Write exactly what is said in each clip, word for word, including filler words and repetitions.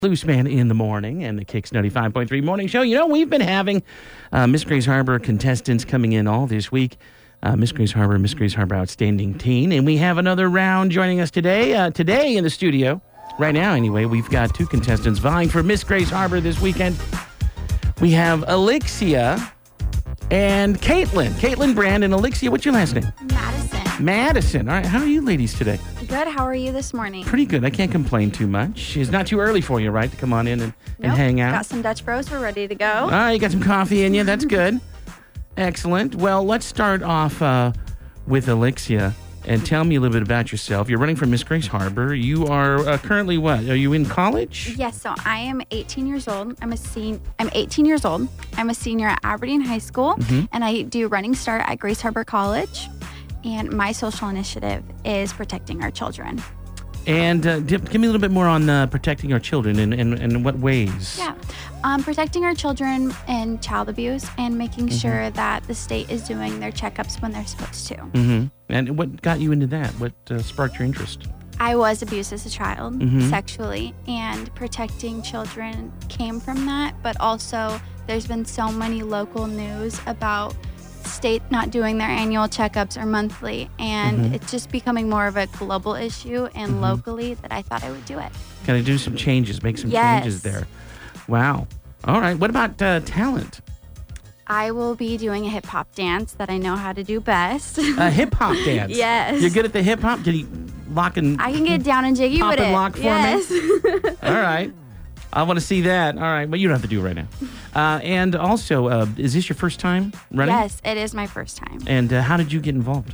Loose Man in the Morning and the Kicks ninety-five point three Morning Show. You know, we've been having uh, Miss Grace Harbor contestants coming in all this week. Uh, Miss Grace Harbor, Miss Grace Harbor Outstanding Teen. And we have another round joining us today. Uh, today in the studio, right now anyway, we've got two contestants vying for Miss Grace Harbor this weekend. We have Alexia and Caitlin. Caitlin Brand and Alexia, what's your last name? Madison. Madison. All right, how are you ladies today? Good. How are you this morning? Pretty good. I can't complain too much. It's not too early for you, right, to come on in and, Nope. and hang out? Got some Dutch Bros. We're ready to go. All right, you got some coffee in you. That's good. Excellent. Well, let's start off uh, with Alexia. And tell me a little bit about yourself. You're running for Miss Grace Harbor. You are uh, currently what? Are you in college? Yes. So I am eighteen years old. I'm a sen- I'm eighteen years old. I'm a senior at Aberdeen High School, Mhm. and I do Running Start at Grace Harbor College. And my social initiative is protecting our children. And uh, give, give me a little bit more on uh, protecting our children and in, in, in what ways? Yeah. Um, protecting our children in child abuse and making Mhm. sure that the state is doing their checkups when they're supposed to. Mm-hmm. And what got you into that? What uh, sparked your interest? I was abused as a child, Mhm. sexually, and protecting children came from that. But also, there's been so many local news about state not doing their annual checkups or monthly, and Mhm. it's just becoming more of a global issue and Mhm. locally that I thought I would do it. Can I do some changes, make some Yes. changes there? Wow. All right. What about uh, talent? I will be doing a hip hop dance that I know how to do best. A hip hop dance. Yes. You're good at the hip hop? Can you lock and I can get down and jiggy Pop with and it. lock for me? yes. All right. I want to see that. All right. But you don't have to do it right now. Uh, and also, uh, is this your first time running? Yes, it is my first time. And uh, how did you get involved?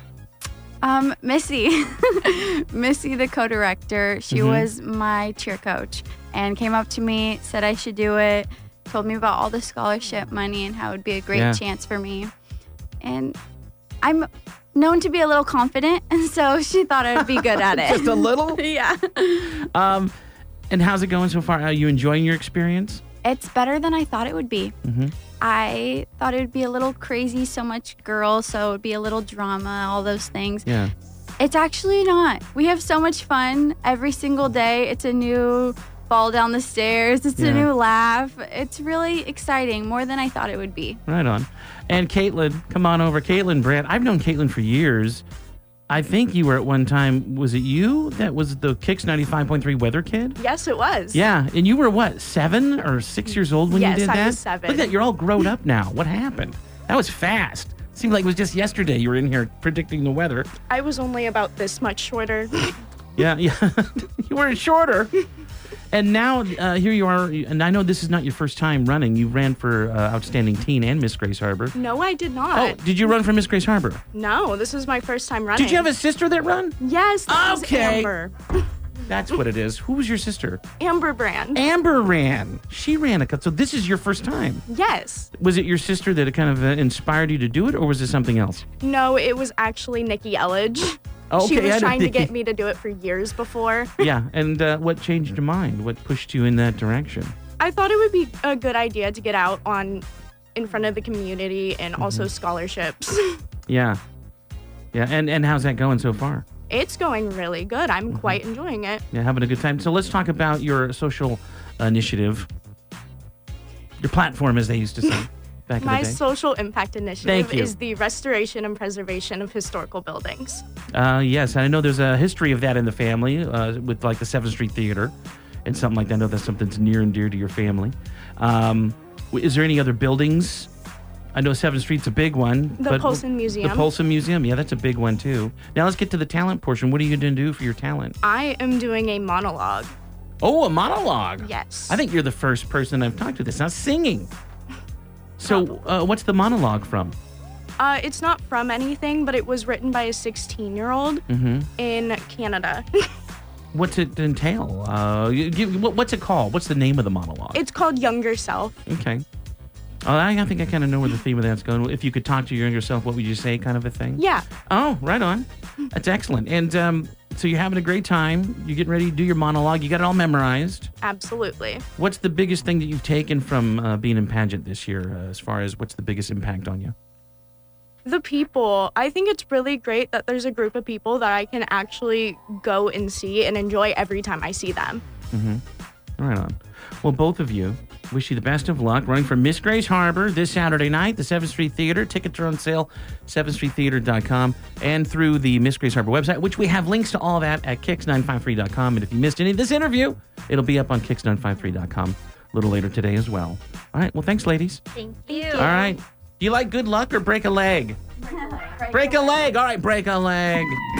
Um, Missy, Missy, the co-director, she Mhm. was my cheer coach and came up to me, said I should do it, told me about all the scholarship money and how it would be a great Yeah. chance for me. And I'm known to be a little confident, and so she thought I would be good at it. Just a little? Yeah. Um, and how's it going so far? Are you enjoying your experience? It's better than I thought it would be. Mm-hmm. I thought it would be a little crazy, so much girls, so it would be a little drama, all those things. Yeah. It's actually not. We have so much fun every single day. It's a new fall down the stairs. It's Yeah. a new laugh. It's really exciting, more than I thought it would be. Right on. And Caitlin, come on over. Caitlin Brandt. I've known Caitlin for years. I think you were at one time, was it you that was the Kicks ninety-five point three weather kid? Yes, it was. Yeah, and you were what, seven or six years old when Yes, you did I that? was seven. Look at that, you're all grown up now. What happened? That was fast. Seemed like it was just yesterday you were in here predicting the weather. I was only about this much shorter. Yeah, yeah. You were shorter. And now uh, here you are, and I know this is not your first time running. You ran for uh, Outstanding Teen and Miss Grace Harbor. No, I did Oh, not. did you run for Miss Grace Harbor? No, this is my first time running. Did you have a sister that run? Yes, this Okay. is Amber. That's what it is. Who was your sister? Amber Brand. Amber ran. She ran a cut. So this is your first time. Yes. Was it your sister that kind of uh, inspired you to do it, or was it something else? No, it was actually Nikki Elledge. Oh, She okay, I was know trying to Nikki. get me to do it for years before. Yeah, and uh, what changed your mind? What pushed you in that direction? I thought it would be a good idea to get out on in front of the community and also scholarships. Yeah. Yeah, and, and how's that going so far? It's going really good. I'm quite enjoying it. Yeah, having a good time. So let's talk about your social initiative, your platform, as they used to say back My in the day. social impact initiative Thank you. is the restoration and preservation of historical buildings. Uh, yes, I know there's a history of that in the family uh, with like the seventh Street Theater and something like that. I know that's something that's near and dear to your family. Um, w- is there any other buildings? I know seventh Street's a big one. The but Polson Museum. The Polson Museum, yeah, that's a big one too. Now let's get to the talent portion. What are you going to do for your talent? I am doing a monologue. Oh, a monologue. Yes. I think you're the first person I've talked to that's not singing. So uh, what's the monologue from? Uh, it's not from anything, but it was written by a sixteen-year-old Mm-hmm. in Canada. What's it entail? Uh, you- give, what, what's it called? What's the name of the monologue? It's called Younger Self. Okay. Oh, I, I think I kind of know where the theme of that's going. If you could talk to your younger self, what would you say, kind of a thing? Yeah. Oh, right on. That's excellent. And um, so you're having a great time. You're getting ready to do your monologue. You got it all memorized. Absolutely. What's the biggest thing that you've taken from uh, being in pageant this year, uh, as far as what's the biggest impact on you? The people. I think it's really great that there's a group of people that I can actually go and see and enjoy every time I see them. Mm-hmm. Right on. Well, both of you, wish you the best of luck running for Miss Grace Harbor this Saturday night, the seventh Street Theater. Tickets are on sale, seventh street theater dot com, and through the Miss Grace Harbor website, which we have links to all that at kicks nine five three dot com. And if you missed any of this interview, it'll be up on kicks nine five three dot com a little later today as well. All right. Well, thanks, ladies. Thank you. All right. Do you like good luck or break a leg? break a leg. All right, break a leg.